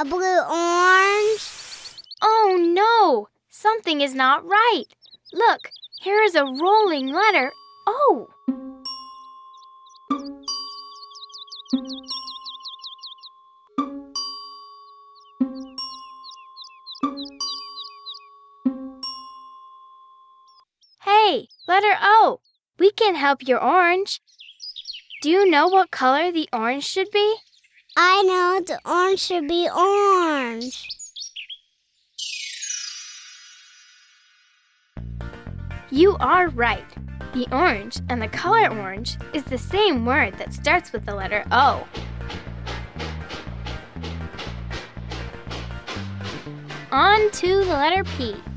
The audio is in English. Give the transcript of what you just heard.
blue-orange? Oh, no! Something is not right. Look, here is a rolling letter O. Hey, letter O. We can help your orange. Do you know what color the orange should be? I know the orange should be orange. You are right. The orange and the color orange is the same word that starts with the letter O. On to the letter P.